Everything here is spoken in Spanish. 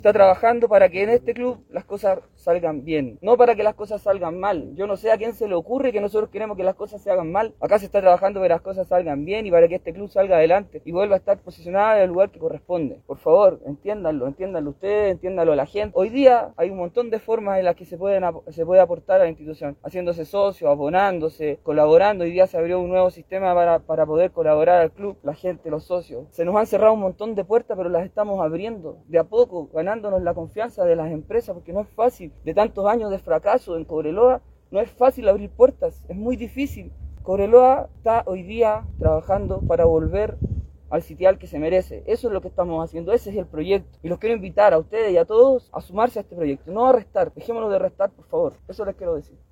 está trabajando para que en este club las cosas salgan bien, no para que las cosas salgan mal. Yo no sé a quién se le ocurre que nosotros queremos que las cosas se hagan mal. Acá se está trabajando para que las cosas salgan bien y para que este club salga adelante y vuelva a estar posicionada en el lugar que corresponde. Por favor, entiéndanlo ustedes, entiéndanlo la gente. Hoy día hay un montón de formas en las que se puede aportar a la institución, haciéndose socio, abonándose, colaborando. Hoy día se abrió un nuevo sistema para poder colaborar al club, la gente, los socios. Se nos han cerrado un montón de puertas, pero las estamos abriendo de a poco, ganándonos la confianza de las empresas, porque no es fácil. De tantos años de fracaso en Cobreloa, no es fácil abrir puertas, es muy difícil. Cobreloa está hoy día trabajando para volver al sitial que se merece. Eso es lo que estamos haciendo, ese es el proyecto. Y los quiero invitar a ustedes y a todos a sumarse a este proyecto, no a restar, dejémonos de restar, por favor. Eso les quiero decir.